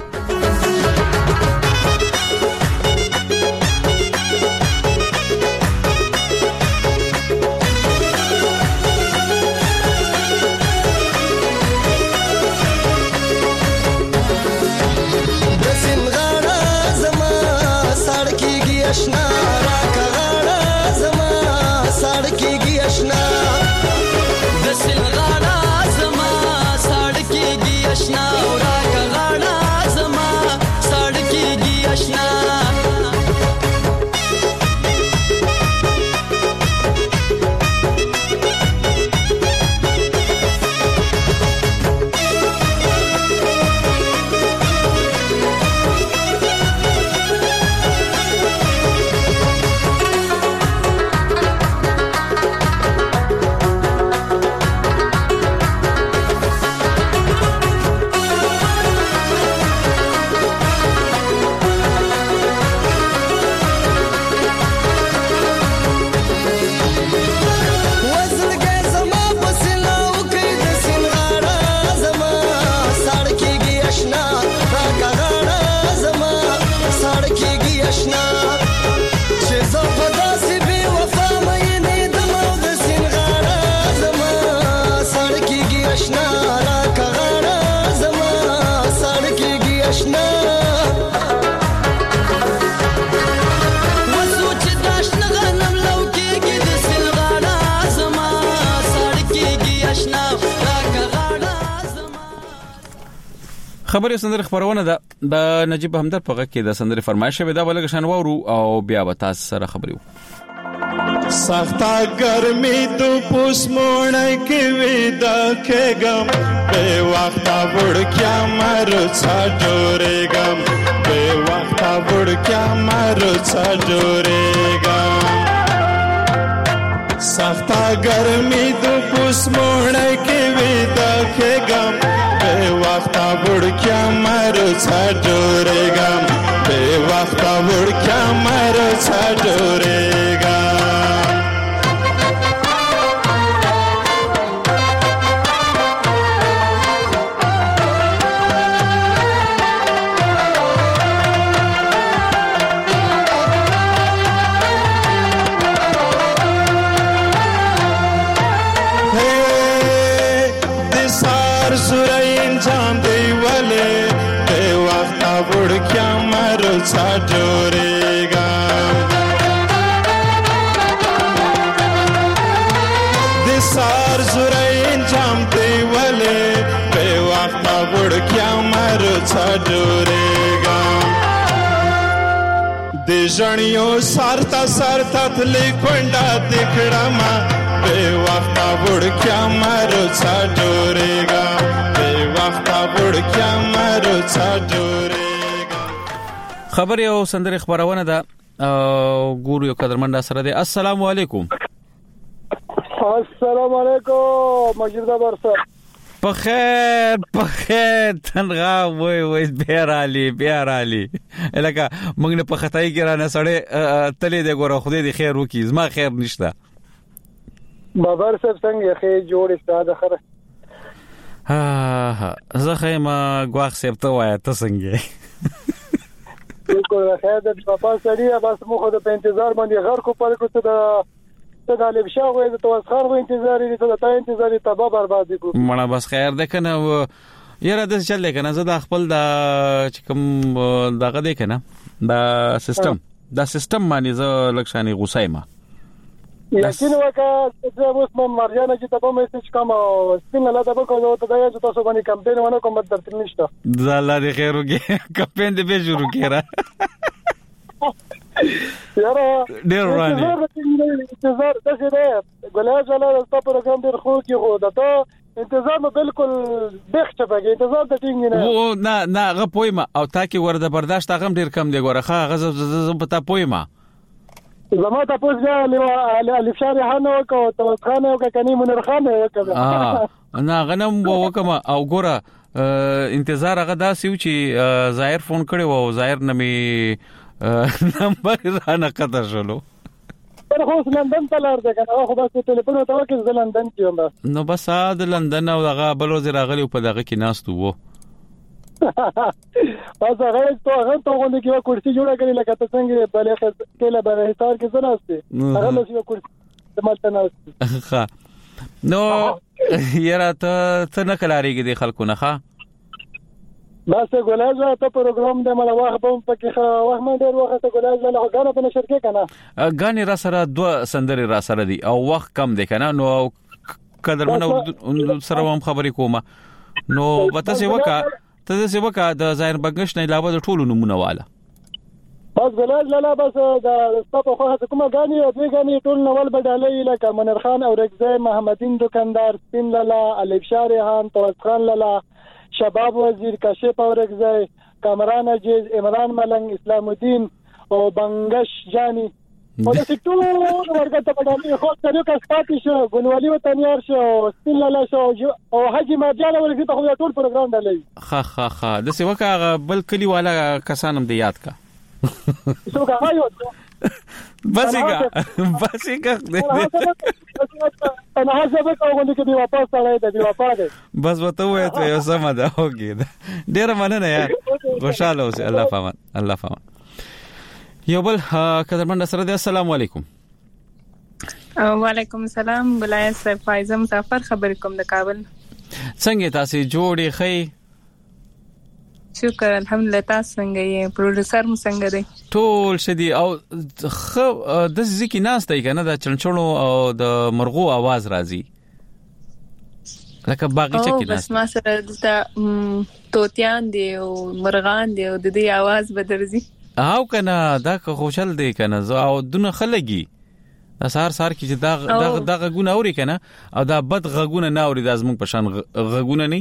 اشنا را کغاړه زما سړکیږي اشنا آشنا وسوچ داشن غنم لو کېږي د سلغاړه زما ساړ کېږي آشنا خبري سندره خبرونه ده د نجيب همدر په غږ کې د سندره فرمایش شوی دا ولګ شان وورو او بیا به تاسو سره خبري وو سختا گرمی تو پوس موڑ کے ویدا کے گم بے وقتا بڑ کیا مر چھا جورے گم بے وقتا بڑ کیا مر چھا جورے گم سختا گرمی تو پوس موڑ کے ویدا کے گم بے وقتا بڑ کیا مر چھا جورے گم بے وقتا بڑ کیا مر چھا جورے گم چھا جورے گا دسار زرین جام دی ولے بے وقتا بڑ کیا مر چھا جورے گا دی جنیو سارتا سارتا تلی کنڈا دکھڑا ما بے وقتا بڑ کیا مر چھا جورے گا بے وقتا بڑ کیا مر چھا جورے خبر یو سندره خبرونه ده ګورو یو قدرمن سره دی السلام علیکم السلام علیکم مجید برسه په خیر تنغا وای بیر علی الکه موږ نه په خدای کې را نه سړې تلې د ګوره خدای دی خیر وکي زما خیر نشته بابر صاحب څنګه خیر جوړ استاد خره زه خیمه غواخ صاحب ته وای ته څنګه بالکل خیر د پاپا سړی بس مخ د په انتظار باندې غر کو پر کو ته د غالب شاه وې د توسخر و انتظار دي ته د انتظار تبا برباد کو مړه بس خیر ده کنه یاره د چل کنه زه د خپل د کوم دغه ده کنه دا سیستم باندې زه لکشاني غوسه ما یقین وکړه چې اوس مې مرجانه چې تاسو مې څه کوم سپینه لا دغه کوم ته دا چې تاسو باندې کمپاین ونه کوم درته نشته زاله دې خیر وګي کمپاین دې به شروع کړه یاره ډیر رانی انتظار تاسو دې ګلای جلاله تاسو پروګرام ډیر خو کې هو دا انتظار نو بالکل بخته بګی انتظار د ټینګ نه او نه غپویما او تا کې ورده برداشت هغه ډیر کم دی ګوره ښه غزه پتا پویما زما ته پوښتنه علي شاري هانو کو توخانه او کني منیر خان وکړه نه غنم وکما او ګوره انتظار هغه داسې و چې ظاهر فون کړي وو ظاهر نمي نمبر نه قطع شلو پر خو لندن ته لار ده کنه خو بس ټلیفون ته وکړ ز لندن کې یم نو بس د لندن او هغه بل وزیر راغلی په دغه کې ناستو وو بس هغه ته غوښتنه کې کرسي جوړه کړی لکه څنګه بلې کله به حساب کې څه ناشته هغه له یو کرسي مالته ناشته ښه نو یاره ته څنګه کلاریږي د خلکو نه ښه بس ګولایزه ته پروګرام د مله واخ په پکې واخ مې ډېر وخت ګولایزه له غاڼه په نشر کې کنه غاڼه را سره دوه سندري را سره دي او وخت کم دی کنه نو قدرمنه سره هم خبرې کومه نو وته سی وکا د ظاهر بغش نه علاوه د ټولو نمونه واله بس ګولایزه لا بس د سپه خو کومه غاڼه دوی غاڼه ټول نوول بدالې لکه منیر خان او رګزه محمدین دکاندار سپین لالا علي شاري خان توسخان لالا شباب وزیر کاشف اورګزای کامران عزیز عمران ملنګ اسلام الدین او بنگش جانی او د ټول ورګه ته پډالي خو تریو کا سپاتې شو ګلوالي وطنيار شو سپیلاله شو او حاجی مرجان ورګه ته خو ټول پروګرام ډالې ها د څه وکا بل کلی والا کسانم دی یاد کا څو کا وایو بسیګه انا حسابه کوم چې دی واپس راځي دی واپس بس وته وې ته یو سم ده اوګه ډیر مننه یار خوشاله اوسه الله پامان یو بل قدرمن سره دی السلام علیکم وعلیکم السلام ولایت صاحب فایزه مسافر خبر کوم د کابل څنګه تاسو جوړې خې شکر الحمدلله. تاسو څنګه یې؟ پروډوسر مو څنګه دی؟ ټول شدي او خو د ځکه ناس ته کنه د چنچونو او د مرغو आवाज راځي لکه باغچه کې ناس. بس ما سره د توتیان دی او مرغان دی او د دې आवाज بدرځي او کنه دا خوشحال دی کنه او دونه خلګي سار کې چې دا غږونه اوري کنه او دا بد غږونه نه اوري د ازمن په شان غږونه نه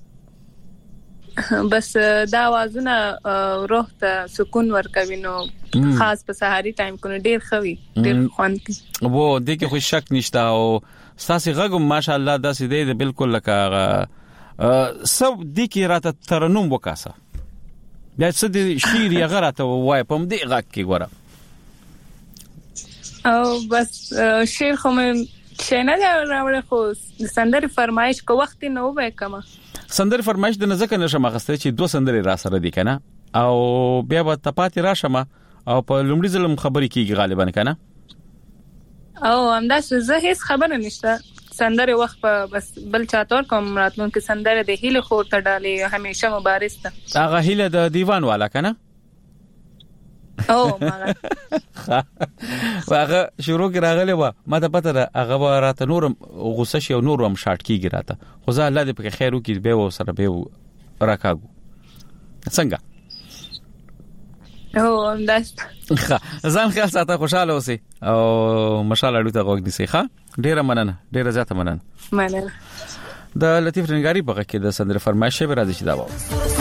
بس دا आवाजونه روح ته سکون ورکوي نو خاص په سحري ټایم کې ډیر خوي ډیر خوند وو د کې خو شک نشته او ساسي غږم ماشاءالله داسې دی بالکل لکه سب د کې راته ترنم وکاسه دا څه د شعر یې غراته وای په دې غږ کې ګوره او بس شعر خو مې شنه راوړل خو سندري فرمایش کو وخت نه وای کما سندري فرمایش د نزدک نشم غسته چې دوه سندري را سره دي کنه او بیا به تپاتې راشم او په لومړي ځلم خبرې کیږي غالبا کنه او همدا زه هیڅ خبره نشته سندره وخت په بس بل چاتور کوم راتلون کې سندره د هیله خور ته ډالي همیشه مبارز ته هغه هیله د دیوان والا کنه او ماغه هغه شروع کې راغلی و ما ته پته ده هغه راته نورم غوسه شي او نورم شارټ کیږي راته خو زه الله دې په خیر وکړي به و سره به راکاګو څنګه او همداست ځان خیال ساته خوشاله اوسې او مشاله اړو ته غوږ دي ښه ډیره مننه ډیره زیاته مننه د لطیف رنگاری په کې د سندره فرمایش به راځي چې دا و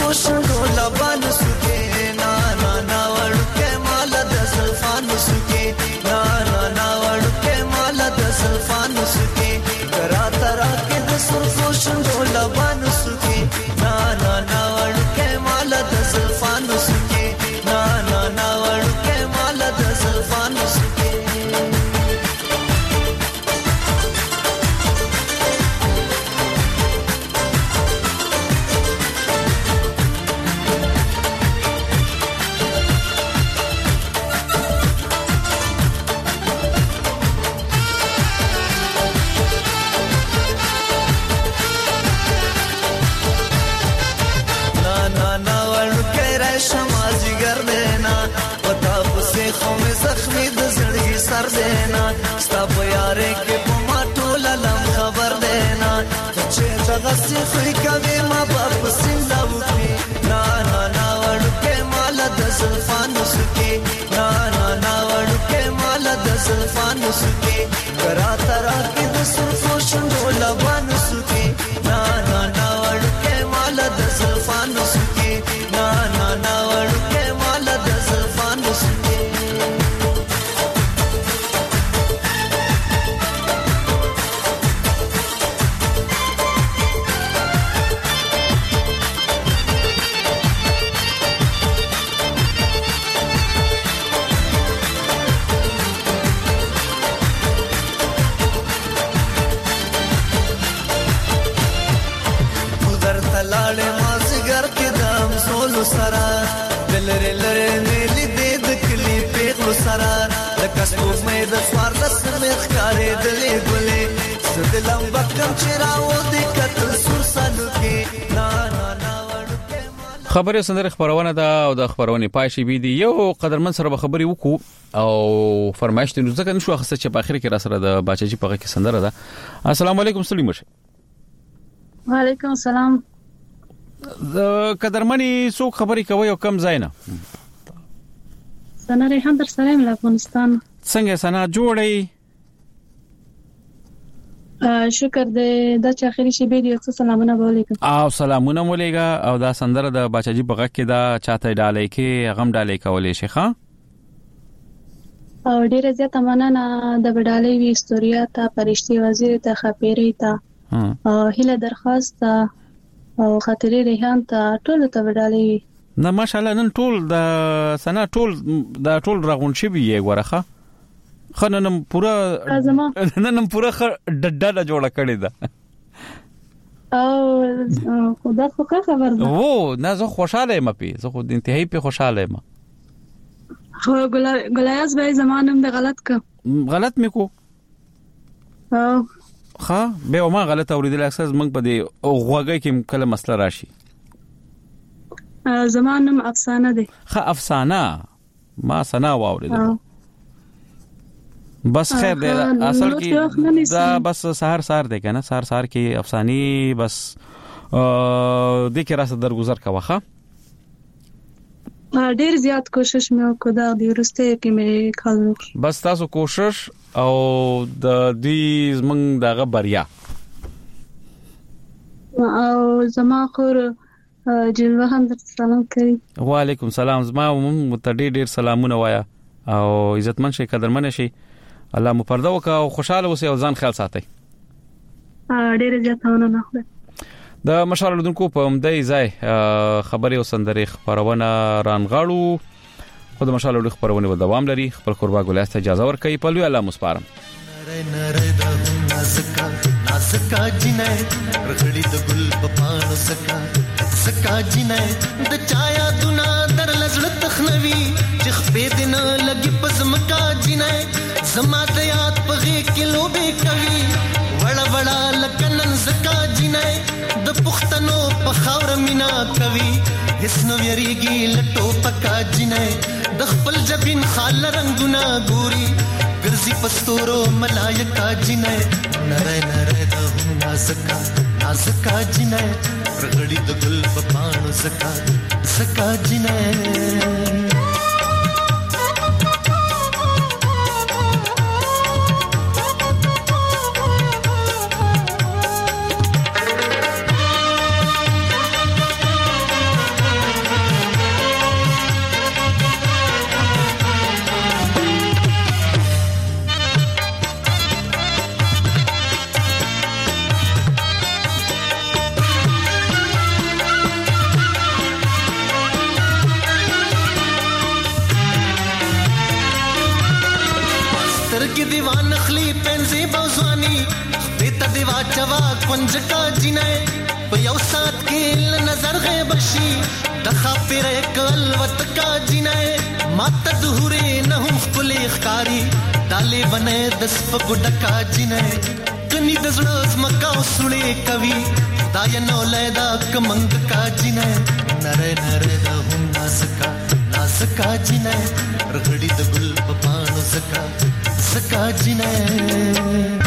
غسي خوري کوي ما باب سینداو کې نا نا نا وړو کې مال د زلفانو سکي نا نا نا وړو کې مال د زلفانو سکي کرا ترا کې د سرفو شندو لبانو سکي نا نا نا وړو کې مال د زلفانو سکي نا نا نا وړو کې مال د زلفانو سکي سرا دلره لره نیلی دې د کلی پیغلو سرا د کسبو مې د سوار د سمخ کارې دلې ګلې سدلم بکم چراو دې کتل سور سالو کې نا نا نا خبره سندره خبرونه ده او د خبرونه پای شي بي دي یو قدرمن سره به خبري وکړو او فرمایش دې ځکه نشو اخسته چې په اخر کې را سره د باچاجي په کې سندره ده. السلام علیکم سلیم شه. وعلیکم السلام. د قدرمنی څوک خبري کوي او کم زاینه سنا ریحان در سلام له افغانستان. څنګه سنا جوړی؟ شکر دې د چاخري شی به دې سلامونه ولیکم. او سلامونه مولېګا او دا سندره د باچاجي بغه کې دا چاته ډالې کې غم ډالې کولې شي ښا او ډیره زیاته مننه د بډالې وی استوریا ته پرشتي وزیر ته خپېری ته هله درخواست او خاطرې ریحان ته ټول ته وډالې نه ماشاءالله نن ټول د سنا ټول راغون شي یې ورخه خننم پورا ننم پورا ډډه جوړه کړې ده او خدا خو کا خبر ده وو نه زه خوشاله یم زه خو انتهایی په خوشاله یم خو ګلایاز به زمانم د غلط میکو ها به ما غلط اوریدل احساس موږ په دې غوګه کې کله مسله راشي زما نوم افسانه دی. ښه افسانه، ما سنا واورېدل. بس خیر دی، اصل کې دا بس سحر دی کنه، سحر کې افسانی بس د کې راس درگذر کا وخه. ډیر زیات کوشش مې وکړ دا د ورسته کې مې کړل. بس تاسو کوشش او د دې زمنګ دغه بریا او زما خور جلوه هم در سلام کوي. وعلیکم سلام. زما متډی ډیر سلامونه وایا او عزتمن شي، قدرمن شي، الله مو پرده وکا او خوشاله اوسئ او ځان خیال ساتئ. ډیر زیاتونه نه خو د مشال لودونکو په مدای ځای خبري او سندري خبرونه رانغاړو. خود مشال لود خبرونه و دوام لري. خپل قربا ګلاسته اجازه ورکړئ. په لوی الله مسپارم. نازکا جنې رغړی د ګل په پاڼو سکا جنې د چایا دنا در لزړه تخنوي چې خپې دین لګي پزمکا جنې زما د یاد په غې کې لوبې کوي وړ وړ لکنن زکا جنې د پختنو په خاور مینا کوي هیڅ نو یریږي لټو پکا جنې د خپل جبین خال رنگونه ګوري ګرځي پستورو ملایکا جنې نره د نازکا جنې رغړی د ګل په پاڼو سکا جنې. دیوان خلی پنځي بوزواني بیت دیوا چوا کنجکا جنې په یو سات کې نظر غیب شي د خاطر کل وت کا جنې مات دهورې نه هم خپل ښکاری دالې بنې د سپ ګډکا جنې کني د زړه مکا وسړې کوي دای نو لیدا کمنګ کا جنې نره د هم نازکا جنې رغړی د ګل په پاڼو سکا جنې.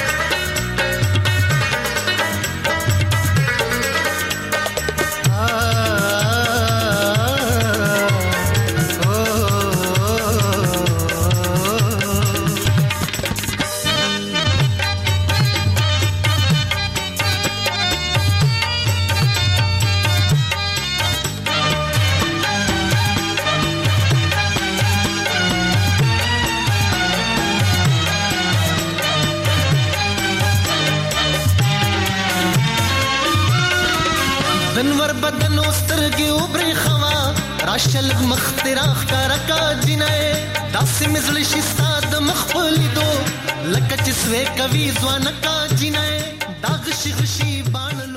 دنور بدن سترګې وبري خوا راشل مختراخ کرکا جنې داسې مزل شي ستاد مخفلی دو لکه چې سوي کوي ځوان کا جنې داغ شي بان